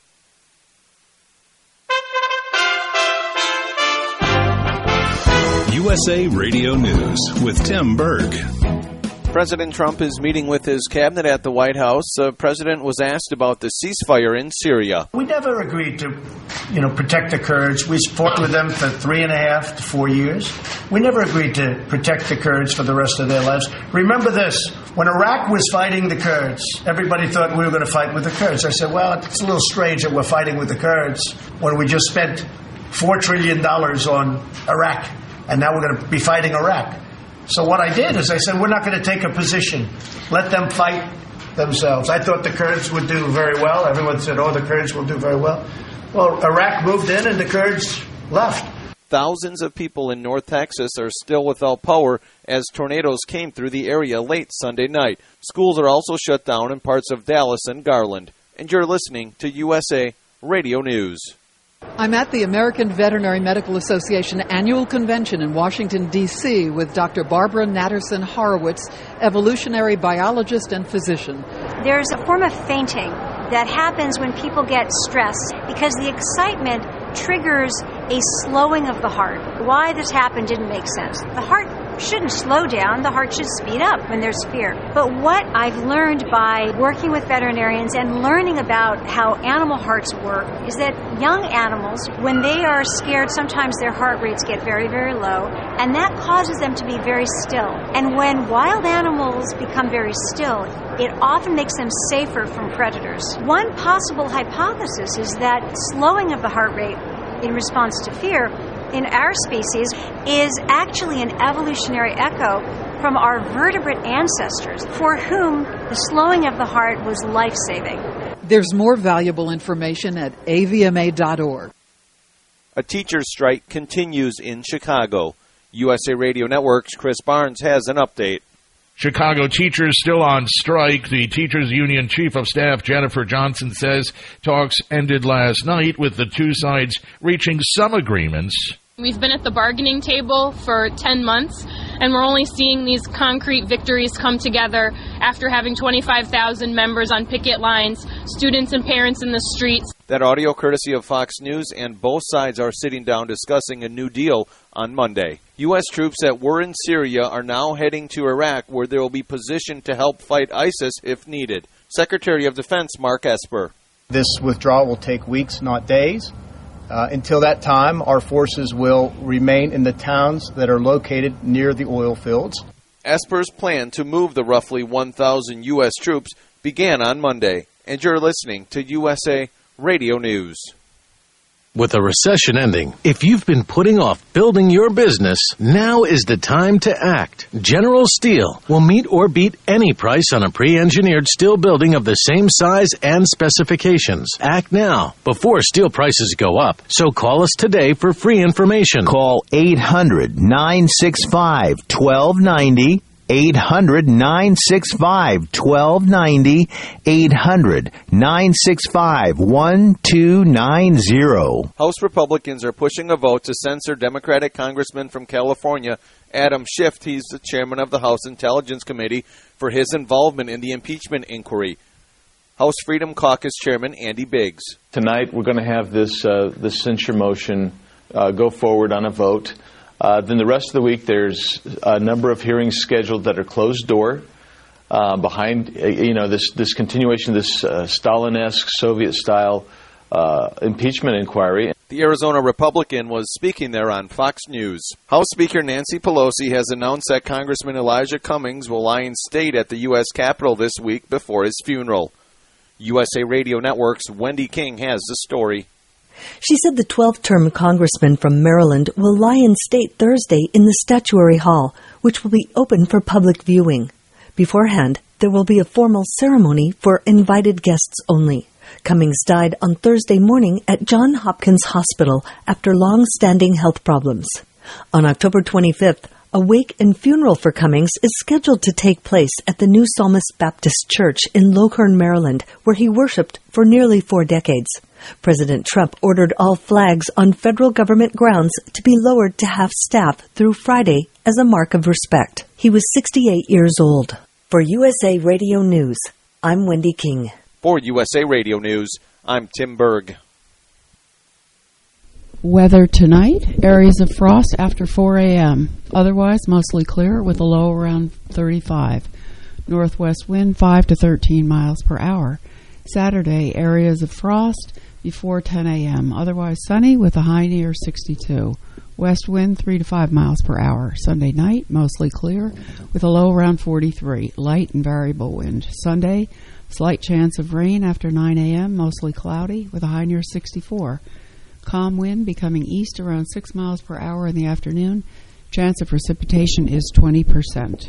USA Radio News with Tim Berg.
President Trump is meeting with his cabinet at the White House. The president was asked about the ceasefire in Syria.
We never agreed to, protect the Kurds. We fought with them for 3.5 to 4 years. We never agreed to protect the Kurds for the rest of their lives. Remember this, when Iraq was fighting the Kurds, everybody thought we were going to fight with the Kurds. I said, well, it's a little strange that we're fighting with the Kurds when we just spent $4 trillion on Iraq, and now we're going to be fighting Iraq. So what I did is I said, we're not going to take a position. Let them fight themselves. I thought the Kurds would do very well. Everyone said, the Kurds will do very well. Well, Iraq moved in and the Kurds left.
Thousands of people in North Texas are still without power as tornadoes came through the area late Sunday night. Schools are also shut down in parts of Dallas and Garland. And you're listening to USA Radio News.
I'm at the American Veterinary Medical Association annual convention in Washington, D.C. with Dr. Barbara Natterson Horowitz, evolutionary biologist and physician.
There's a form of fainting that happens when people get stressed because the excitement triggers a slowing of the heart. Why this happened didn't make sense. The heart shouldn't slow down. The heart should speed up when there's fear. But what I've learned by working with veterinarians and learning about how animal hearts work is that young animals, when they are scared, sometimes their heart rates get very, very low, and that causes them to be very still. And when wild animals become very still, it often makes them safer from predators. One possible hypothesis is that slowing of the heart rate in response to fear in our species is actually an evolutionary echo from our vertebrate ancestors for whom the slowing of the heart was life-saving.
There's more valuable information at avma.org.
A teacher's strike continues in Chicago. USA Radio Network's Chris Barnes has an update.
Chicago teachers still on strike. The Teachers Union Chief of Staff Jennifer Johnson says talks ended last night with the two sides reaching some agreements.
We've been at the bargaining table for 10 months, and we're only seeing these concrete victories come together after having 25,000 members on picket lines, students and parents in the streets.
That audio courtesy of Fox News, and both sides are sitting down discussing a new deal on Monday. U.S. troops that were in Syria are now heading to Iraq, where they will be positioned to help fight ISIS if needed. Secretary of Defense Mark Esper.
This withdrawal will take weeks, not days. Until that time, our forces will remain in the towns that are located near the oil fields.
Esper's plan to move the roughly 1,000 U.S. troops began on Monday. And you're listening to USA Radio News.
With a recession ending, if you've been putting off building your business, now is the time to act. General Steel will meet or beat any price on a pre-engineered steel building of the same size and specifications. Act now, before steel prices go up. So call us today for free information.
Call 800-965-1290. 800-965-1290, 800-965-1290.
House Republicans are pushing a vote to censor Democratic Congressman from California, Adam Schiff. He's the chairman of the House Intelligence Committee for his involvement in the impeachment inquiry. House Freedom Caucus Chairman Andy Biggs.
Tonight we're going to have this censure motion go forward on a vote. Then the rest of the week, there's a number of hearings scheduled that are closed door behind, this continuation of this Stalin-esque Soviet-style impeachment inquiry.
The Arizona Republican was speaking there on Fox News. House Speaker Nancy Pelosi has announced that Congressman Elijah Cummings will lie in state at the U.S. Capitol this week before his funeral. USA Radio Network's Wendy King has the story.
She said the 12th-term congressman from Maryland will lie in state Thursday in the Statuary Hall, which will be open for public viewing. Beforehand, there will be a formal ceremony for invited guests only. Cummings died on Thursday morning at Johns Hopkins Hospital after long-standing health problems. On October 25th, a wake and funeral for Cummings is scheduled to take place at the New Psalmist Baptist Church in Lockhorn, Maryland, where he worshipped for nearly 4 decades. President Trump ordered all flags on federal government grounds to be lowered to half-staff through Friday as a mark of respect. He was 68 years old. For USA Radio News, I'm Wendy King.
For USA Radio News, I'm Tim Berg.
Weather tonight, areas of frost after 4 a.m. Otherwise, mostly clear with a low around 35. Northwest wind 5 to 13 miles per hour. Saturday, areas of frost before 10 a.m. Otherwise sunny with a high near 62. West wind 3 to 5 miles per hour. Sunday night, mostly clear with a low around 43. Light and variable wind. Sunday, slight chance of rain after 9 a.m. Mostly cloudy with a high near 64. Calm wind becoming east around 6 miles per hour in the afternoon. Chance of precipitation is 20%.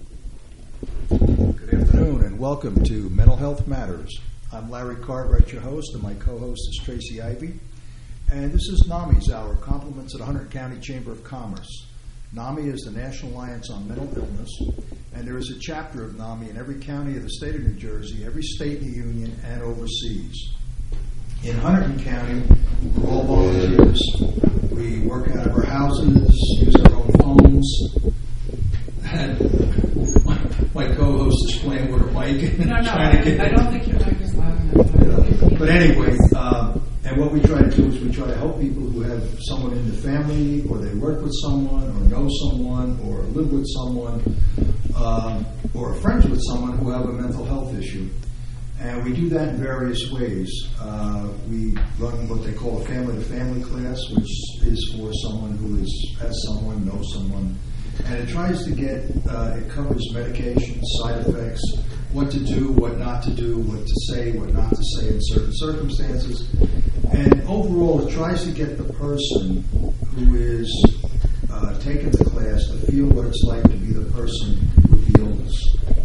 Good afternoon and welcome to Mental Health Matters. I'm Larry Cartwright, your host, and my co-host is Tracy Ivy. And this is NAMI's Hour, compliments of the Hunter County Chamber of Commerce. NAMI is the National Alliance on Mental Illness, and there is a chapter of NAMI in every county of the state of New Jersey, every state in the union, and overseas. In Hunterdon County, we're all volunteers. We work out of our houses, use our own phones, and my co-host is playing with her mic and trying to get.
I don't think your mic is loud enough.
But anyway, and And what we try to do is we try to help people who have someone in the family, or they work with someone, or know someone, or live with someone, or are friends with someone who have a mental health issue. And we do that in various ways. We run what they call a family-to-family class, which is for someone who has someone, knows someone. And it tries to get, it covers medication, side effects, what to do, what not to do, what to say, what not to say in certain circumstances. And overall, it tries to get the person who is taking the class to feel what it's like to be the person with the illness.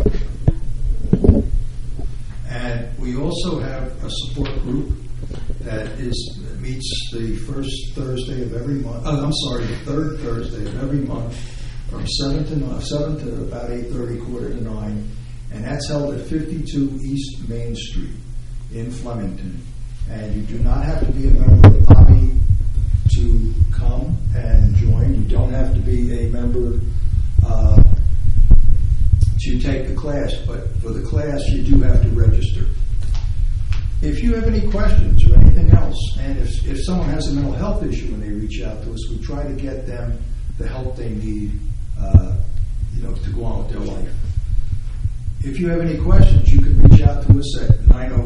And we also have a support group that meets the first Thursday of every month. The third Thursday of every month, from 7 to about 8:30, quarter to 9, and that's held at 52 East Main Street in Flemington. And you do not have to be a member of AMI to come and join. You don't have to be a member to take the class, but for the class you do have to register. If you have any questions or anything else, and if someone has a mental health issue and they reach out to us, we try to get them the help they need to go on with their life. If you have any questions, you can reach out to us at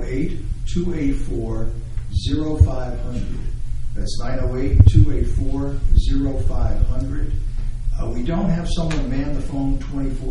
908-284-0500. That's 908-284-0500. We don't have someone man the phone 24